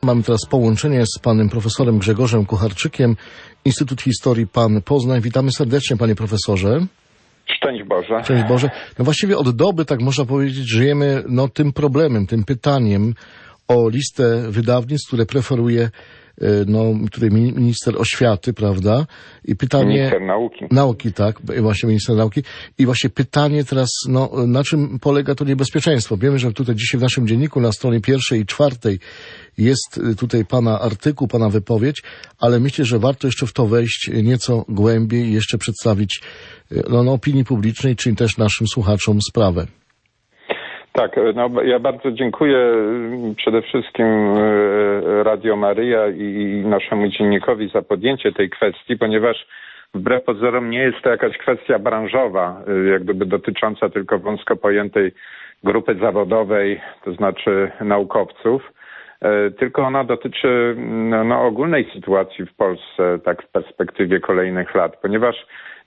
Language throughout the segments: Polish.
mamy teraz połączenie z panem profesorem Grzegorzem Kucharczykiem, Instytut Historii PAN Poznań. Witamy serdecznie, panie profesorze. Szczęść Boże. Szczęść Boże. No właściwie od doby, tak można powiedzieć, żyjemy tym problemem, tym pytaniem o listę wydawnictw, które preferuje tutaj minister oświaty, prawda? I pytanie... Minister nauki. Nauki, tak, właśnie minister nauki. I właśnie pytanie teraz, na czym polega to niebezpieczeństwo? Wiemy, że tutaj dzisiaj w naszym dzienniku na stronie 1. i 4. jest tutaj pana artykuł, pana wypowiedź, ale myślę, że warto jeszcze w to wejść nieco głębiej i jeszcze przedstawić opinii publicznej, czyli też naszym słuchaczom sprawę. Tak, ja bardzo dziękuję przede wszystkim Radio Maryja i naszemu dziennikowi za podjęcie tej kwestii, ponieważ wbrew pozorom nie jest to jakaś kwestia branżowa, jak gdyby dotycząca tylko wąsko pojętej grupy zawodowej, to znaczy naukowców, tylko ona dotyczy ogólnej sytuacji w Polsce, tak w perspektywie kolejnych lat, ponieważ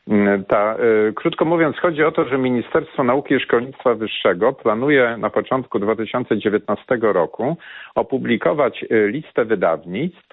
krótko mówiąc, chodzi o to, że Ministerstwo Nauki i Szkolnictwa Wyższego planuje na początku 2019 roku opublikować listę wydawnictw,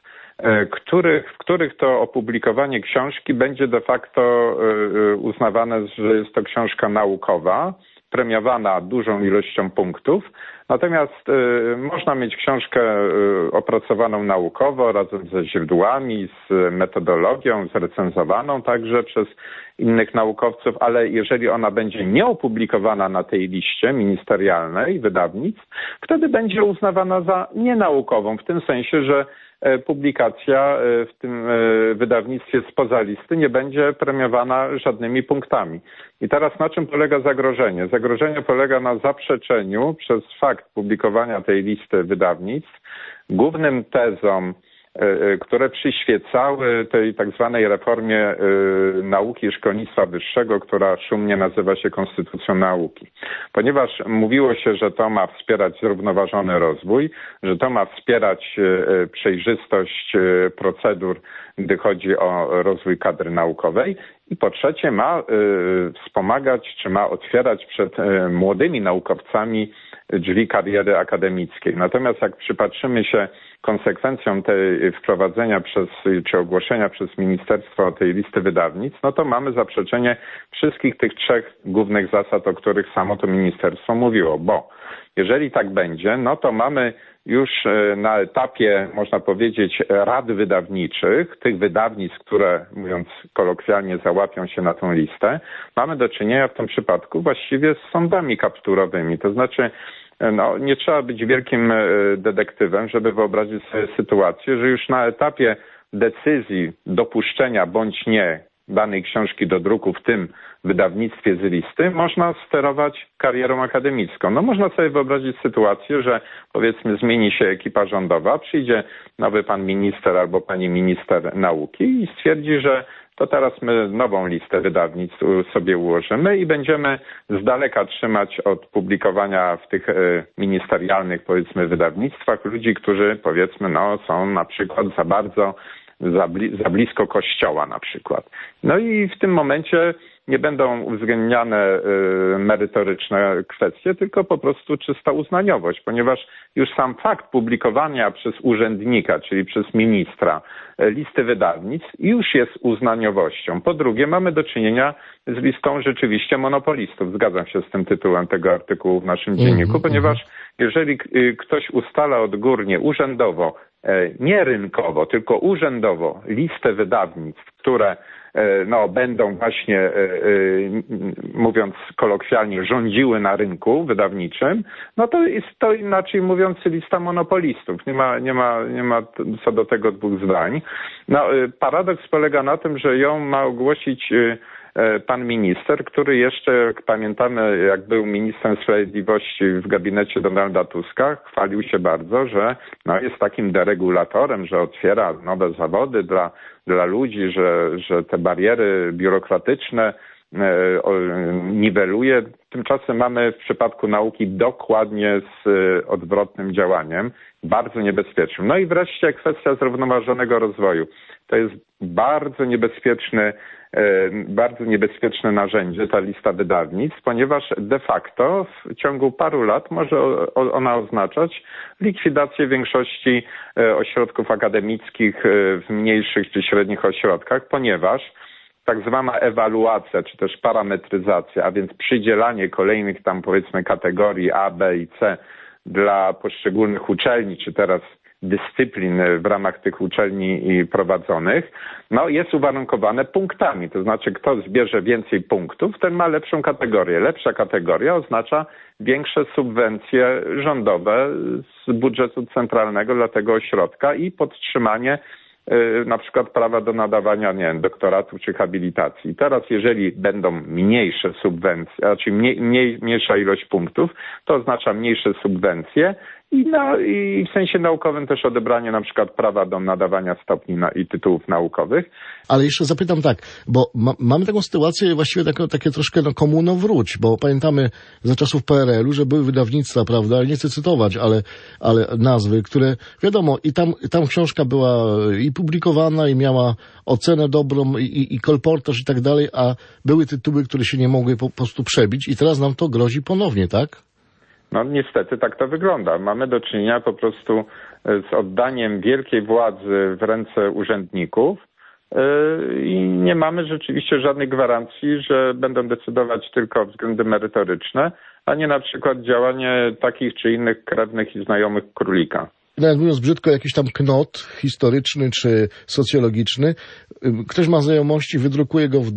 w których to opublikowanie książki będzie de facto uznawane, że jest to książka naukowa, premiowana dużą ilością punktów. Natomiast można mieć książkę opracowaną naukowo, razem ze źródłami, z metodologią, zrecenzowaną także przez innych naukowców, ale jeżeli ona będzie nieopublikowana na tej liście ministerialnej wydawnictw, wtedy będzie uznawana za nienaukową, w tym sensie, że publikacja w tym wydawnictwie spoza listy nie będzie premiowana żadnymi punktami. I teraz na czym polega zagrożenie? Zagrożenie polega na zaprzeczeniu przez fakt publikowania tej listy wydawnictw głównym tezom, które przyświecały tej tak zwanej reformie nauki i szkolnictwa wyższego, która szumnie nazywa się Konstytucją Nauki. Ponieważ mówiło się, że to ma wspierać zrównoważony rozwój, że to ma wspierać przejrzystość procedur, gdy chodzi o rozwój kadry naukowej i po trzecie ma wspomagać, czy ma otwierać przed młodymi naukowcami drzwi kariery akademickiej. Natomiast jak przypatrzymy się konsekwencjom tej wprowadzenia czy ogłoszenia przez ministerstwo tej listy wydawnictw, to mamy zaprzeczenie wszystkich tych trzech głównych zasad, o których samo to ministerstwo mówiło, bo jeżeli tak będzie, to mamy już na etapie, można powiedzieć, rad wydawniczych, tych wydawnictw, które, mówiąc kolokwialnie, załapią się na tą listę, mamy do czynienia w tym przypadku właściwie z sądami kapturowymi. To znaczy, nie trzeba być wielkim detektywem, żeby wyobrazić sobie sytuację, że już na etapie decyzji dopuszczenia bądź nie danej książki do druku w tym wydawnictwie z listy można sterować karierą akademicką. Można sobie wyobrazić sytuację, że powiedzmy zmieni się ekipa rządowa, przyjdzie nowy pan minister albo pani minister nauki i stwierdzi, że to teraz my nową listę wydawnictw sobie ułożymy i będziemy z daleka trzymać od publikowania w tych ministerialnych, powiedzmy, wydawnictwach ludzi, którzy, powiedzmy, są na przykład za blisko kościoła na przykład. I w tym momencie nie będą uwzględniane merytoryczne kwestie, tylko po prostu czysta uznaniowość, ponieważ już sam fakt publikowania przez urzędnika, czyli przez ministra listy wydawnictw już jest uznaniowością. Po drugie, mamy do czynienia z listą rzeczywiście monopolistów. Zgadzam się z tym tytułem tego artykułu w naszym dzienniku, ponieważ jeżeli ktoś ustala odgórnie urzędowo, nie rynkowo, tylko urzędowo listę wydawnictw, które będą właśnie, mówiąc kolokwialnie, rządziły na rynku wydawniczym, to jest to inaczej mówiąc lista monopolistów. Nie ma co do tego dwóch zdań. Paradoks polega na tym, że ją ma ogłosić pan minister, który jeszcze, jak pamiętamy, jak był ministrem sprawiedliwości w gabinecie Donalda Tuska, chwalił się bardzo, że jest takim deregulatorem, że otwiera nowe zawody dla ludzi, że te bariery biurokratyczne niweluje. Tymczasem mamy w przypadku nauki dokładnie z odwrotnym działaniem, bardzo niebezpiecznym. No i wreszcie kwestia zrównoważonego rozwoju. To jest bardzo niebezpieczne narzędzie, ta lista wydawnictw, ponieważ de facto w ciągu paru lat może ona oznaczać likwidację większości ośrodków akademickich w mniejszych czy średnich ośrodkach, ponieważ tak zwana ewaluacja, czy też parametryzacja, a więc przydzielanie kolejnych tam powiedzmy kategorii A, B i C dla poszczególnych uczelni, czy teraz dyscyplin w ramach tych uczelni prowadzonych, no jest uwarunkowane punktami. To znaczy, kto zbierze więcej punktów, ten ma lepszą kategorię. Lepsza kategoria oznacza większe subwencje rządowe z budżetu centralnego dla tego ośrodka i podtrzymanie na przykład prawa do nadawania, nie wiem, doktoratu czy habilitacji. Teraz jeżeli będą mniejsze subwencje, znaczy mniejsza ilość punktów, to oznacza mniejsze subwencje i w sensie naukowym też odebranie na przykład prawa do nadawania stopni i tytułów naukowych. Ale jeszcze zapytam tak, bo mamy taką sytuację właściwie takie troszkę komunowróć, bo pamiętamy za czasów PRL-u, że były wydawnictwa, prawda, nie chcę cytować, ale nazwy, które wiadomo, i tam książka była i publikowana, i miała ocenę dobrą, i kolportaż i tak dalej, a były tytuły, które się nie mogły po prostu przebić i teraz nam to grozi ponownie, tak? No niestety tak to wygląda. Mamy do czynienia po prostu z oddaniem wielkiej władzy w ręce urzędników i nie mamy rzeczywiście żadnej gwarancji, że będą decydować tylko względy merytoryczne, a nie na przykład działanie takich czy innych krewnych i znajomych królika. Nawet mówiąc brzydko, jakiś tam knot historyczny czy socjologiczny, ktoś ma znajomości, wydrukuje go w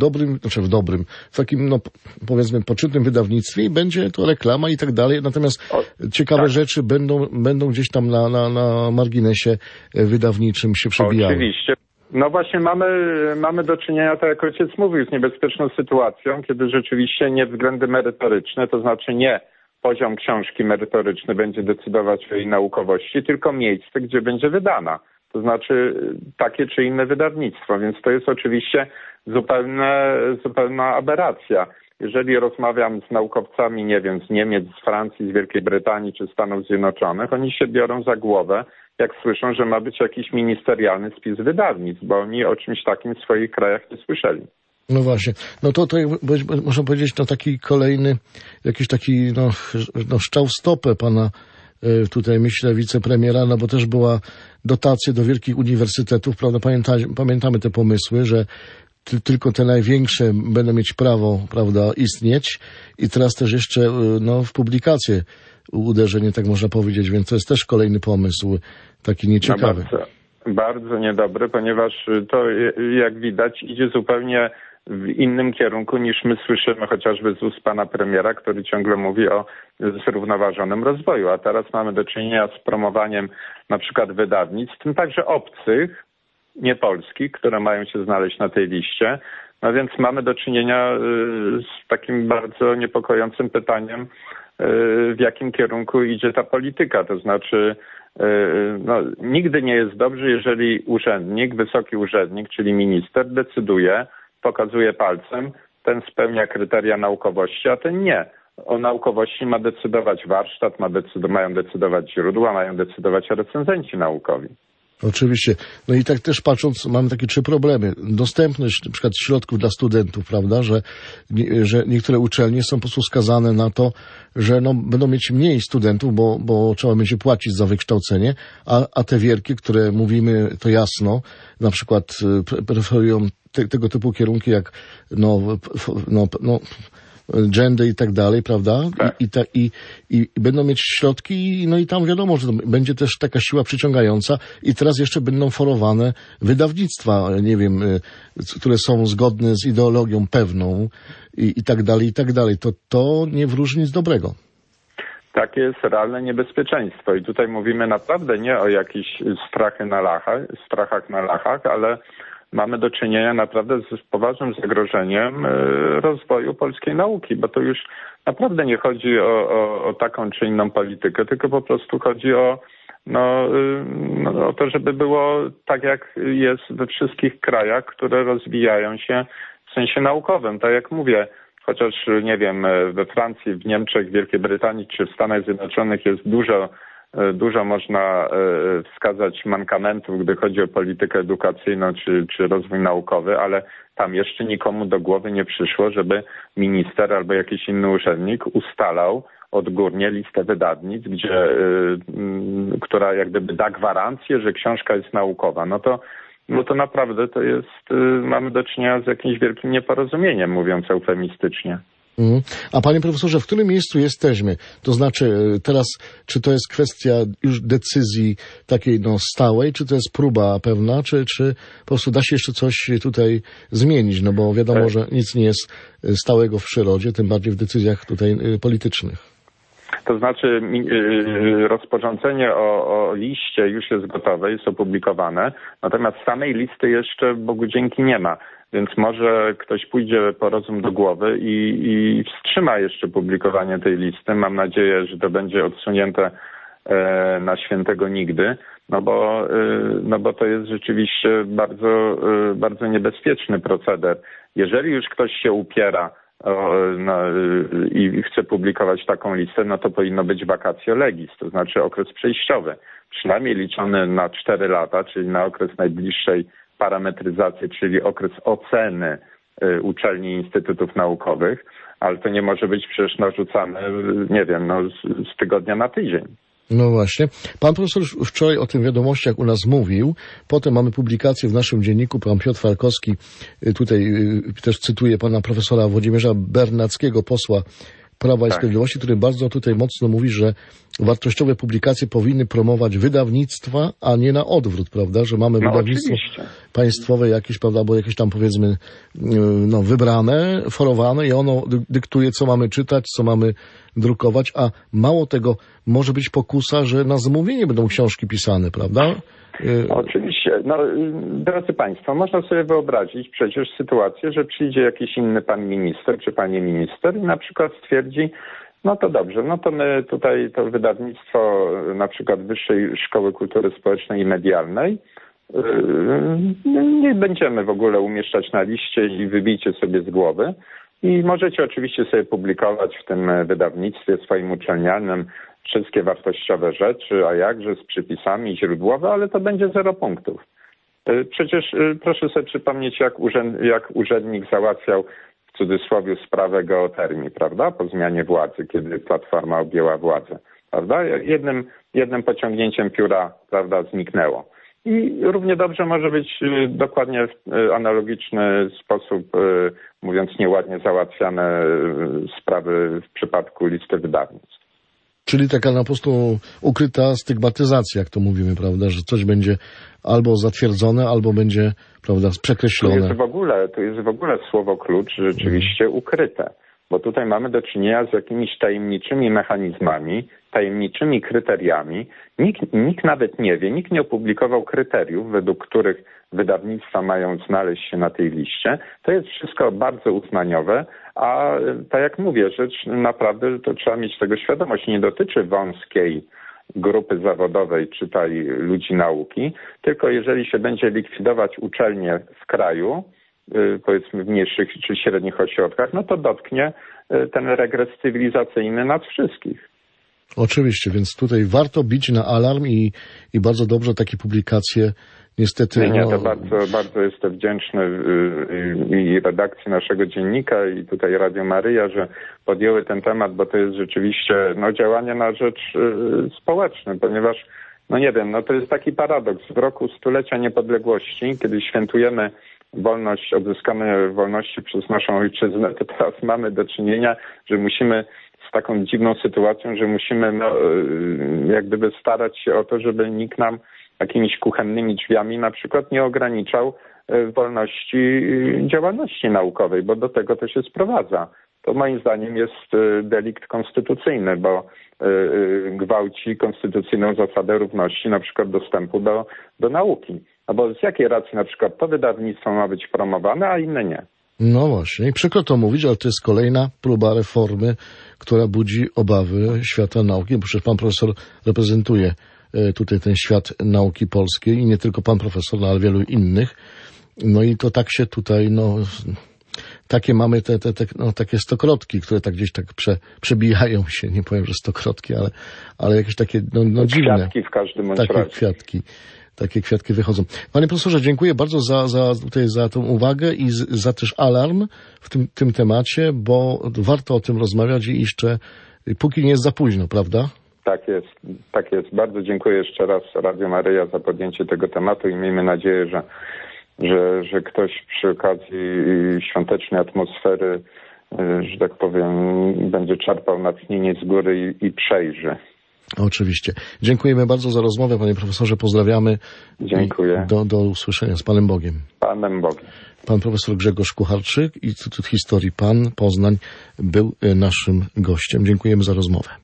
takim, no powiedzmy, poczytnym wydawnictwie i będzie to reklama i tak dalej. Natomiast ciekawe rzeczy będą gdzieś tam na marginesie wydawniczym się przebijały. Oczywiście. No właśnie mamy do czynienia, tak jak ojciec mówił, z niebezpieczną sytuacją, kiedy rzeczywiście nie względy merytoryczne, to znaczy nie poziom książki merytoryczny będzie decydować o jej naukowości, tylko miejsce, gdzie będzie wydana. To znaczy takie czy inne wydawnictwo, więc to jest oczywiście zupełna aberracja. Jeżeli rozmawiam z naukowcami, nie wiem, z Niemiec, z Francji, z Wielkiej Brytanii czy Stanów Zjednoczonych, oni się biorą za głowę, jak słyszą, że ma być jakiś ministerialny spis wydawnictw, bo oni o czymś takim w swoich krajach nie słyszeli. No właśnie. No to można powiedzieć, no taki kolejny, jakiś taki, no szczał w stopę pana tutaj, myślę, wicepremiera, no bo też była dotacja do wielkich uniwersytetów, prawda? Pamiętamy te pomysły, że tylko te największe będą mieć prawo, prawda, istnieć i teraz też jeszcze, no, w publikacje uderzenie, tak można powiedzieć, więc to jest też kolejny pomysł, taki nieciekawy. No bardzo niedobry, ponieważ to, jak widać, idzie zupełnie w innym kierunku niż my słyszymy chociażby z ust pana premiera, który ciągle mówi o zrównoważonym rozwoju, a teraz mamy do czynienia z promowaniem na przykład wydawnictw, w tym także obcych, nie polskich, które mają się znaleźć na tej liście. No więc mamy do czynienia z takim bardzo niepokojącym pytaniem, w jakim kierunku idzie ta polityka. To znaczy, no, nigdy nie jest dobrze, jeżeli urzędnik, wysoki urzędnik, czyli minister, decyduje, pokazuje palcem, ten spełnia kryteria naukowości, a ten nie. O naukowości ma decydować warsztat, mają decydować źródła, mają decydować recenzenci naukowi. Oczywiście. No i tak też patrząc, mamy takie 3 problemy. Dostępność na przykład środków dla studentów, prawda, że niektóre uczelnie są po prostu skazane na to, że no, będą mieć mniej studentów, bo trzeba będzie płacić za wykształcenie, a te wielkie, które mówimy to jasno, na przykład preferują tego typu kierunki jak gender i tak dalej, prawda? Tak. I będą mieć środki, no i tam wiadomo, że będzie też taka siła przyciągająca i teraz jeszcze będą forowane wydawnictwa, nie wiem, które są zgodne z ideologią pewną i tak dalej, i tak dalej. To nie wróży nic dobrego. Takie jest realne niebezpieczeństwo i tutaj mówimy naprawdę nie o jakichś strachach na lachach, ale mamy do czynienia naprawdę z poważnym zagrożeniem rozwoju polskiej nauki, bo to już naprawdę nie chodzi o taką czy inną politykę, tylko po prostu chodzi o to, żeby było tak, jak jest we wszystkich krajach, które rozwijają się w sensie naukowym. Tak jak mówię, chociaż nie wiem, we Francji, w Niemczech, w Wielkiej Brytanii czy w Stanach Zjednoczonych jest dużo można wskazać mankamentów, gdy chodzi o politykę edukacyjną czy rozwój naukowy, ale tam jeszcze nikomu do głowy nie przyszło, żeby minister albo jakiś inny urzędnik ustalał odgórnie listę wydawnictw, która jak gdyby da gwarancję, że książka jest naukowa. No to naprawdę to jest, mamy do czynienia z jakimś wielkim nieporozumieniem, mówiąc eufemistycznie. A panie profesorze, w którym miejscu jesteśmy? To znaczy teraz, czy to jest kwestia już decyzji takiej stałej, czy to jest próba pewna, czy po prostu da się jeszcze coś tutaj zmienić? No bo wiadomo, że nic nie jest stałego w przyrodzie, tym bardziej w decyzjach tutaj politycznych. To znaczy rozporządzenie o liście już jest gotowe, jest opublikowane, natomiast samej listy jeszcze Bogu dzięki nie ma. Więc może ktoś pójdzie po rozum do głowy i wstrzyma jeszcze publikowanie tej listy. Mam nadzieję, że to będzie odsunięte na świętego nigdy, no bo to jest rzeczywiście bardzo, bardzo niebezpieczny proceder. Jeżeli już ktoś się upiera i chce publikować taką listę, no to powinno być vacatio legis, to znaczy okres przejściowy, przynajmniej liczony na 4 lata, czyli na okres najbliższej parametryzacji, czyli okres oceny uczelni i instytutów naukowych, ale to nie może być przecież narzucane, nie wiem, z tygodnia na tydzień. No właśnie. Pan profesor wczoraj o tym Wiadomościach u nas mówił. Potem mamy publikację w naszym dzienniku. Pan Piotr Falkowski, tutaj też cytuję pana profesora Włodzimierza Bernackiego, posła Prawa i Sprawiedliwości, który bardzo tutaj mocno mówi, że wartościowe publikacje powinny promować wydawnictwa, a nie na odwrót, prawda? Że mamy wydawnictwo państwowe jakieś, prawda, bo jakieś tam powiedzmy wybrane, forowane i ono dyktuje, co mamy czytać, co mamy drukować, a mało tego, może być pokusa, że na zamówienie będą książki pisane, prawda? Oczywiście. Drodzy Państwo, można sobie wyobrazić przecież sytuację, że przyjdzie jakiś inny pan minister czy pani minister i na przykład stwierdzi, no to dobrze, no to my tutaj to wydawnictwo na przykład Wyższej Szkoły Kultury Społecznej i Medialnej nie będziemy w ogóle umieszczać na liście i wybijcie sobie z głowy. I możecie oczywiście sobie publikować w tym wydawnictwie swoim uczelnianym wszystkie wartościowe rzeczy, a jakże z przypisami źródłowe, ale to będzie 0 punktów. Przecież proszę sobie przypomnieć, jak urzędnik załatwiał w cudzysłowie sprawę geotermii, prawda? Po zmianie władzy, kiedy Platforma objęła władzę, prawda? Jednym pociągnięciem pióra, prawda, zniknęło. I równie dobrze może być dokładnie w analogiczny sposób, mówiąc nieładnie, załatwiane sprawy w przypadku listy wydawnictw. Czyli taka po prostu ukryta stygmatyzacja, jak to mówimy, prawda, że coś będzie albo zatwierdzone, albo będzie, prawda, przekreślone. Tu jest w ogóle słowo klucz rzeczywiście ukryte, bo tutaj mamy do czynienia z jakimiś tajemniczymi mechanizmami, tajemniczymi kryteriami. Nikt nawet nie wie, nikt nie opublikował kryteriów, według których wydawnictwa mają znaleźć się na tej liście. To jest wszystko bardzo uznaniowe, a tak jak mówię, rzecz naprawdę, to trzeba mieć tego świadomość, nie dotyczy wąskiej grupy zawodowej, czytaj ludzi nauki, tylko jeżeli się będzie likwidować uczelnie w kraju, powiedzmy w mniejszych czy średnich ośrodkach, no to dotknie ten regres cywilizacyjny nas wszystkich. Oczywiście, więc tutaj warto bić na alarm i bardzo dobrze takie publikacje niestety... Nie, to bardzo jestem wdzięczny i redakcji naszego dziennika i tutaj Radio Maryja, że podjęły ten temat, bo to jest rzeczywiście działanie na rzecz społeczną, ponieważ nie wiem, to jest taki paradoks. W roku 100-lecia niepodległości, kiedy świętujemy wolność, odzyskane wolności przez naszą ojczyznę, to teraz mamy do czynienia, że musimy z taką dziwną sytuacją, że musimy jak gdyby starać się o to, żeby nikt nam jakimiś kuchennymi drzwiami na przykład nie ograniczał wolności działalności naukowej, bo do tego to się sprowadza. To moim zdaniem jest delikt konstytucyjny, bo gwałci konstytucyjną zasadę równości na przykład dostępu do nauki. Bo z jakiej racji na przykład to wydawnictwo ma być promowane, a inne nie? No właśnie, i przykro to mówić, ale to jest kolejna próba reformy, która budzi obawy świata nauki, bo przecież pan profesor reprezentuje tutaj ten świat nauki polskiej i nie tylko pan profesor, ale wielu innych. No i to tak się tutaj, takie mamy takie stokrotki, które tak gdzieś tak przebijają się, nie powiem, że stokrotki, ale jakieś takie dziwne. Kwiatki w każdym bądź Takie razie. Takie kwiatki wychodzą. Panie profesorze, dziękuję bardzo za tą uwagę i za też alarm w tym temacie, bo warto o tym rozmawiać i jeszcze póki nie jest za późno, prawda? Tak jest. Bardzo dziękuję jeszcze raz Radio Maryja za podjęcie tego tematu i miejmy nadzieję, że ktoś przy okazji świątecznej atmosfery, że tak powiem, będzie czerpał natchnienie z góry i przejrzy. Oczywiście. Dziękujemy bardzo za rozmowę, panie profesorze, pozdrawiamy. Dziękuję. Do usłyszenia. Z Panem Bogiem. Panem Bogiem. Pan profesor Grzegorz Kucharczyk, Instytut Historii PAN Poznań był naszym gościem. Dziękujemy za rozmowę.